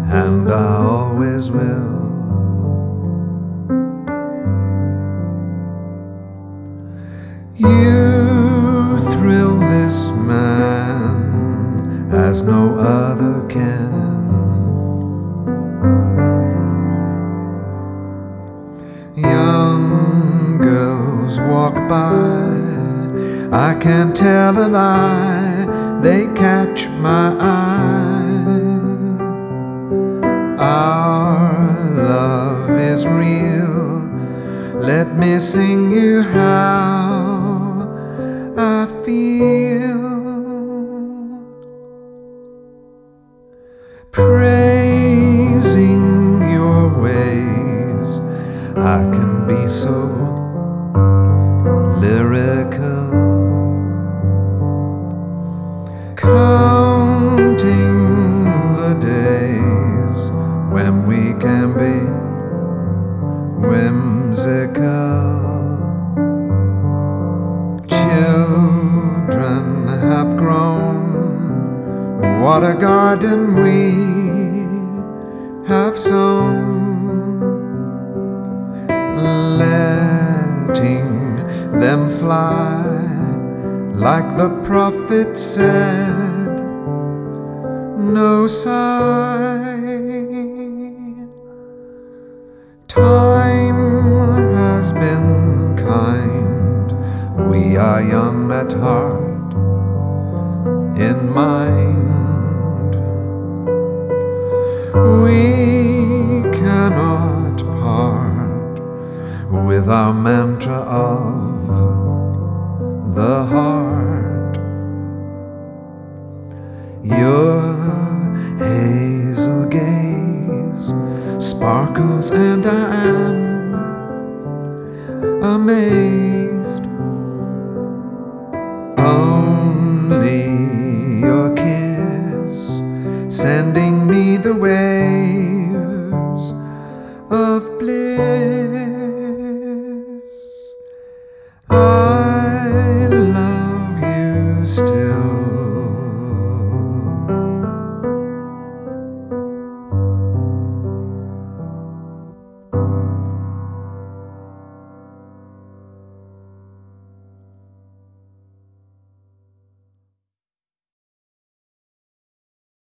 and I always will. You thrill this man as no other can. Young girls walk by, I can't tell a lie, they catch my eye. Our love is real, let me sing you how I feel. Praising your ways, I can be so lyrical. Counting the days when we can be whimsical. Children have grown, what a garden we have sown. Letting them fly like the prophet said, no sigh. Time has been kind, we are young at heart, in mind. We cannot part with our mantra of the heart. Your hazel gaze sparkles and I am amazed. Only your kiss sending me the waves of bliss.